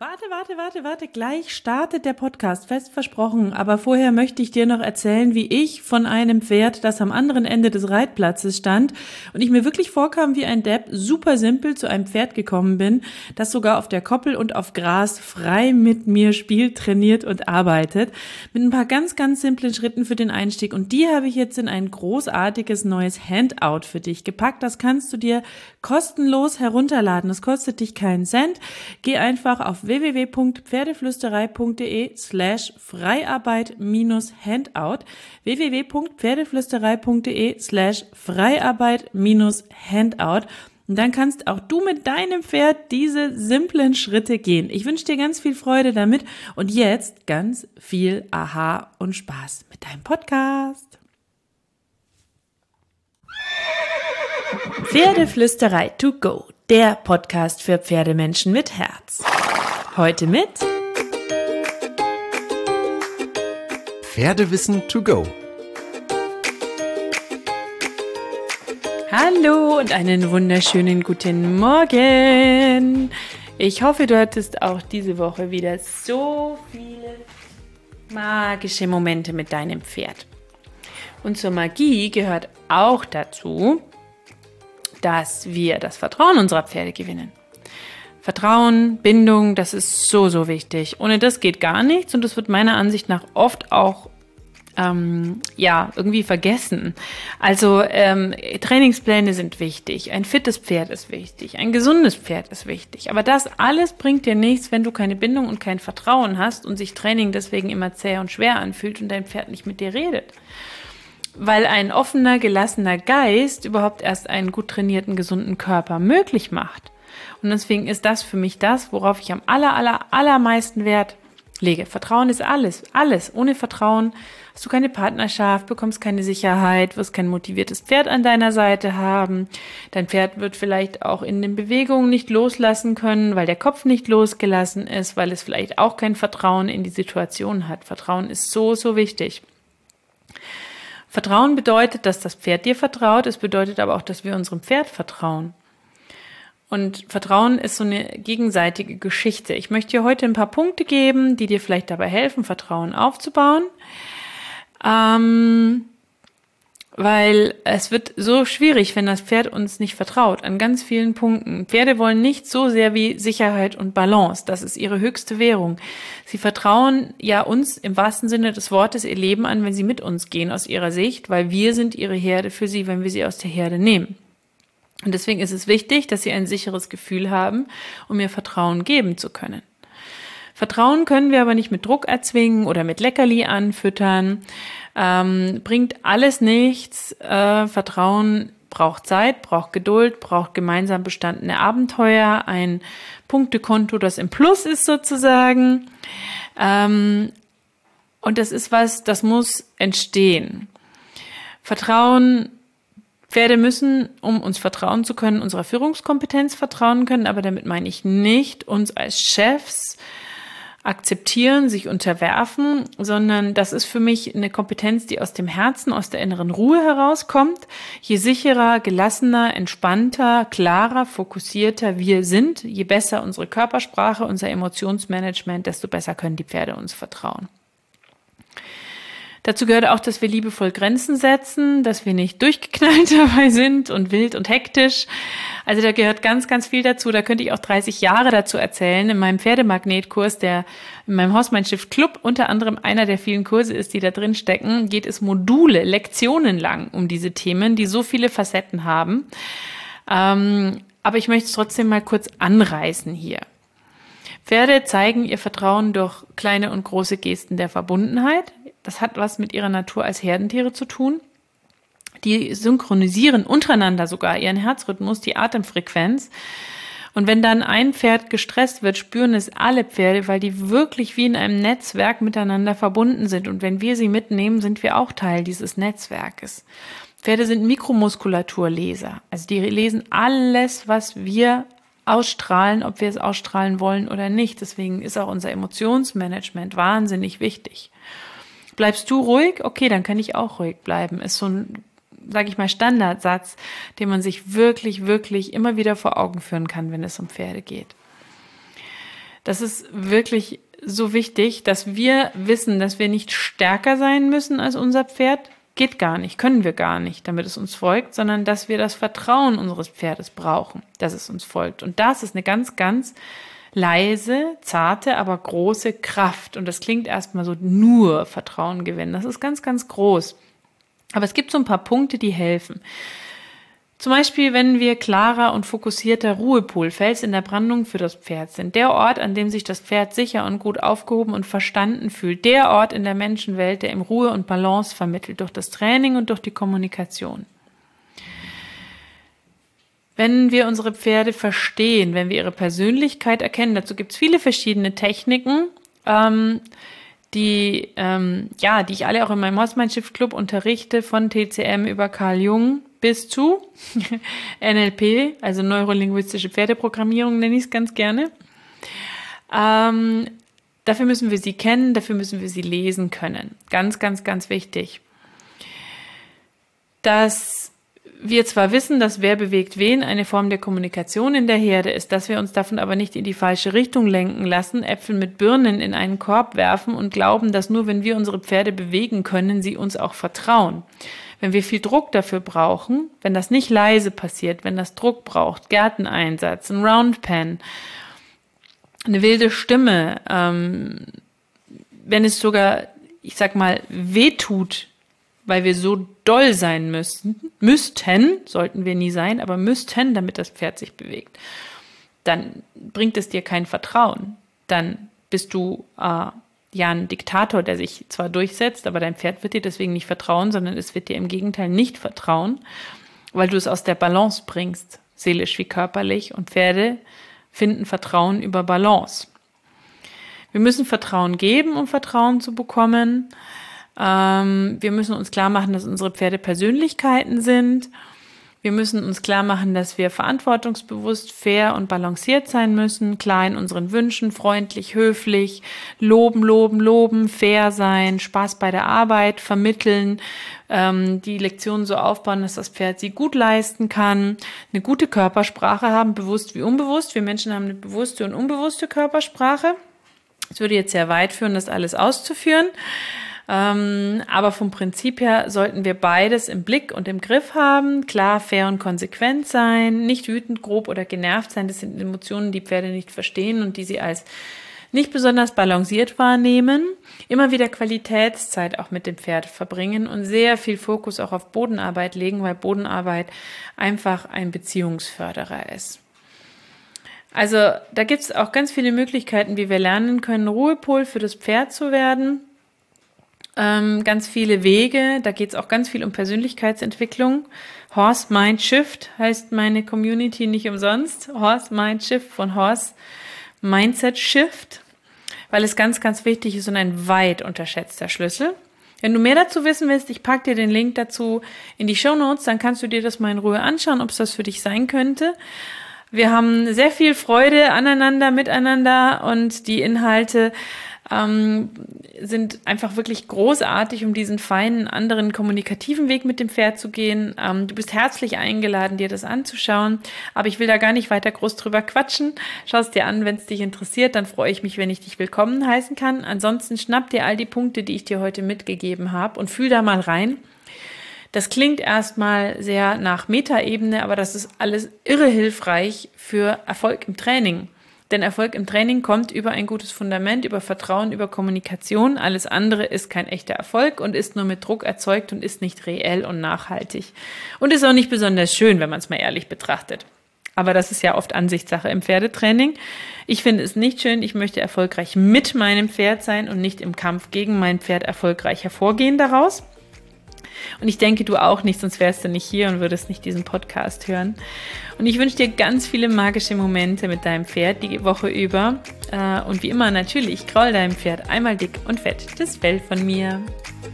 Warte, gleich startet der Podcast, fest versprochen. Aber vorher möchte ich dir noch erzählen, wie ich von einem Pferd, das am anderen Ende des Reitplatzes stand und ich mir wirklich vorkam wie ein Depp, super simpel zu einem Pferd gekommen bin, das sogar auf der Koppel und auf Gras frei mit mir spielt, trainiert und arbeitet. Mit ein paar ganz, ganz simplen Schritten für den Einstieg. Und die habe ich jetzt in ein großartiges neues Handout für dich gepackt. Das kannst du dir kostenlos herunterladen. Das kostet dich keinen Cent. Geh einfach auf www.pferdeflüsterei.de/Freiarbeit-Handout www.pferdeflüsterei.de/Freiarbeit-Handout und dann kannst auch du mit deinem Pferd diese simplen Schritte gehen. Ich wünsche dir ganz viel Freude damit und jetzt ganz viel Aha und Spaß mit deinem Podcast. Pferdeflüsterei to go, der Podcast für Pferdemenschen mit Herz. Heute mit Pferdewissen to go. Hallo und einen wunderschönen guten Morgen. Ich hoffe, du hattest auch diese Woche wieder so viele magische Momente mit deinem Pferd. Und zur Magie gehört auch dazu, dass wir das Vertrauen unserer Pferde gewinnen. Vertrauen, Bindung, das ist so wichtig. Ohne das geht gar nichts und das wird meiner Ansicht nach oft auch irgendwie vergessen. Also Trainingspläne sind wichtig, ein fittes Pferd ist wichtig, ein gesundes Pferd ist wichtig. Aber das alles bringt dir nichts, wenn du keine Bindung und kein Vertrauen hast und sich Training deswegen immer zäh und schwer anfühlt und dein Pferd nicht mit dir redet. Weil ein offener, gelassener Geist überhaupt erst einen gut trainierten, gesunden Körper möglich macht. Und deswegen ist das für mich das, worauf ich am allermeisten Wert lege. Vertrauen ist alles. Ohne Vertrauen hast du keine Partnerschaft, bekommst keine Sicherheit, wirst kein motiviertes Pferd an deiner Seite haben. Dein Pferd wird vielleicht auch in den Bewegungen nicht loslassen können, weil der Kopf nicht losgelassen ist, weil es vielleicht auch kein Vertrauen in die Situation hat. Vertrauen ist so wichtig. Vertrauen bedeutet, dass das Pferd dir vertraut. Es bedeutet aber auch, dass wir unserem Pferd vertrauen. Und Vertrauen ist so eine gegenseitige Geschichte. Ich möchte dir heute ein paar Punkte geben, die dir vielleicht dabei helfen, Vertrauen aufzubauen. Weil es wird so schwierig, wenn das Pferd uns nicht vertraut, an ganz vielen Punkten. Pferde wollen nicht so sehr wie Sicherheit und Balance. Das ist ihre höchste Währung. Sie vertrauen ja uns im wahrsten Sinne des Wortes ihr Leben an, wenn sie mit uns gehen aus ihrer Sicht, weil wir sind ihre Herde für sie, wenn wir sie aus der Herde nehmen. Und deswegen ist es wichtig, dass sie ein sicheres Gefühl haben, um ihr Vertrauen geben zu können. Vertrauen können wir aber nicht mit Druck erzwingen oder mit Leckerli anfüttern. Bringt alles nichts. Vertrauen braucht Zeit, braucht Geduld, braucht gemeinsam bestandene Abenteuer, ein Punktekonto, das im Plus ist sozusagen. Und das ist was, das muss entstehen. Pferde müssen, um uns vertrauen zu können, unserer Führungskompetenz vertrauen können, aber damit meine ich nicht uns als Chefs akzeptieren, sich unterwerfen, sondern das ist für mich eine Kompetenz, die aus dem Herzen, aus der inneren Ruhe herauskommt. Je sicherer, gelassener, entspannter, klarer, fokussierter wir sind, je besser unsere Körpersprache, unser Emotionsmanagement, desto besser können die Pferde uns vertrauen. Dazu gehört auch, dass wir liebevoll Grenzen setzen, dass wir nicht durchgeknallt dabei sind und wild und hektisch. Also da gehört ganz, ganz viel dazu. Da könnte ich auch 30 Jahre dazu erzählen. In meinem Pferdemagnetkurs, der in meinem Horse Mind Shift Club unter anderem einer der vielen Kurse ist, die da drin stecken, geht es Module, Lektionen lang um diese Themen, die so viele Facetten haben. Aber ich möchte es trotzdem mal kurz anreißen hier. Pferde zeigen ihr Vertrauen durch kleine und große Gesten der Verbundenheit. Das hat was mit ihrer Natur als Herdentiere zu tun. Die synchronisieren untereinander sogar ihren Herzrhythmus, die Atemfrequenz. Und wenn dann ein Pferd gestresst wird, spüren es alle Pferde, weil die wirklich wie in einem Netzwerk miteinander verbunden sind. Und wenn wir sie mitnehmen, sind wir auch Teil dieses Netzwerkes. Pferde sind Mikromuskulaturleser. Also die lesen alles, was wir ausstrahlen, ob wir es ausstrahlen wollen oder nicht. Deswegen ist auch unser Emotionsmanagement wahnsinnig wichtig. Bleibst du ruhig? Okay, dann kann ich auch ruhig bleiben. Ist so ein, sage ich mal, Standardsatz, den man sich wirklich immer wieder vor Augen führen kann, wenn es um Pferde geht. Das ist wirklich so wichtig, dass wir wissen, dass wir nicht stärker sein müssen als unser Pferd. Geht gar nicht, können wir gar nicht, damit es uns folgt, sondern dass wir das Vertrauen unseres Pferdes brauchen, dass es uns folgt. Und das ist eine ganz, ganz leise, zarte, aber große Kraft. Und das klingt erstmal so, nur Vertrauen gewinnen. Das ist ganz, ganz groß. Aber es gibt so ein paar Punkte, die helfen. Zum Beispiel, wenn wir klarer und fokussierter Ruhepol, Fels in der Brandung für das Pferd sind. Der Ort, an dem sich das Pferd sicher und gut aufgehoben und verstanden fühlt. Der Ort in der Menschenwelt, der ihm Ruhe und Balance vermittelt, durch das Training und durch die Kommunikation. Wenn wir unsere Pferde verstehen, wenn wir ihre Persönlichkeit erkennen, dazu gibt es viele verschiedene Techniken, die ich alle auch in meinem Horse-Mind-Shift-Club unterrichte, von TCM über Carl Jung bis zu NLP, also neurolinguistische Pferdeprogrammierung nenne ich es ganz gerne. Dafür müssen wir sie kennen, dafür müssen wir sie lesen können. Ganz, ganz, ganz wichtig. Dass wir zwar wissen, dass wer bewegt wen eine Form der Kommunikation in der Herde ist, dass wir uns davon aber nicht in die falsche Richtung lenken lassen, Äpfel mit Birnen in einen Korb werfen und glauben, dass nur wenn wir unsere Pferde bewegen können, sie uns auch vertrauen. Wenn wir viel Druck dafür brauchen, wenn das nicht leise passiert, wenn das Druck braucht, Gärteneinsatz, ein Roundpen, eine wilde Stimme, wenn es sogar, ich sag mal, wehtut, weil wir so doll sein müssten, sollten wir nie sein, aber müssten, damit das Pferd sich bewegt, dann bringt es dir kein Vertrauen. Dann bist du ein Diktator, der sich zwar durchsetzt, aber dein Pferd wird dir deswegen nicht vertrauen, sondern es wird dir im Gegenteil nicht vertrauen, weil du es aus der Balance bringst, seelisch wie körperlich. Und Pferde finden Vertrauen über Balance. Wir müssen Vertrauen geben, um Vertrauen zu bekommen. Wir müssen uns klar machen, dass unsere Pferde Persönlichkeiten sind. Wir müssen uns klar machen, dass wir verantwortungsbewusst, fair und balanciert sein müssen, klar in unseren Wünschen, freundlich, höflich, loben, fair sein, Spaß bei der Arbeit, vermitteln, die Lektionen so aufbauen, dass das Pferd sie gut leisten kann, eine gute Körpersprache haben, bewusst wie unbewusst. Wir Menschen haben eine bewusste und unbewusste Körpersprache. Es würde jetzt sehr weit führen, das alles auszuführen. Aber vom Prinzip her sollten wir beides im Blick und im Griff haben, klar, fair und konsequent sein, nicht wütend, grob oder genervt sein. Das sind Emotionen, die Pferde nicht verstehen und die sie als nicht besonders balanciert wahrnehmen. Immer wieder Qualitätszeit auch mit dem Pferd verbringen und sehr viel Fokus auch auf Bodenarbeit legen, weil Bodenarbeit einfach ein Beziehungsförderer ist. Also da gibt es auch ganz viele Möglichkeiten, wie wir lernen können, Ruhepol für das Pferd zu werden. Ganz viele Wege, da geht es auch ganz viel um Persönlichkeitsentwicklung. Horse Mind Shift heißt meine Community nicht umsonst. Horse Mind Shift von Horse Mindset Shift, weil es ganz, ganz wichtig ist und ein weit unterschätzter Schlüssel. Wenn du mehr dazu wissen willst, ich packe dir den Link dazu in die Shownotes, dann kannst du dir das mal in Ruhe anschauen, ob es das für dich sein könnte. Wir haben sehr viel Freude aneinander, miteinander und die Inhalte sind einfach wirklich großartig, um diesen feinen, anderen kommunikativen Weg mit dem Pferd zu gehen. Du bist herzlich eingeladen, dir das anzuschauen, aber ich will da gar nicht weiter groß drüber quatschen. Schau es dir an, wenn es dich interessiert, dann freue ich mich, wenn ich dich willkommen heißen kann. Ansonsten schnapp dir all die Punkte, die ich dir heute mitgegeben habe und fühl da mal rein. Das klingt erstmal sehr nach Metaebene, aber das ist alles irre hilfreich für Erfolg im Training. Denn Erfolg im Training kommt über ein gutes Fundament, über Vertrauen, über Kommunikation. Alles andere ist kein echter Erfolg und ist nur mit Druck erzeugt und ist nicht reell und nachhaltig. Und ist auch nicht besonders schön, wenn man es mal ehrlich betrachtet. Aber das ist ja oft Ansichtssache im Pferdetraining. Ich finde es nicht schön. Ich möchte erfolgreich mit meinem Pferd sein und nicht im Kampf gegen mein Pferd erfolgreich hervorgehen daraus. Und ich denke, du auch nicht, sonst wärst du nicht hier und würdest nicht diesen Podcast hören. Und ich wünsche dir ganz viele magische Momente mit deinem Pferd die Woche über. Und wie immer natürlich, kraul deinem Pferd einmal dick und fett das Fell von mir.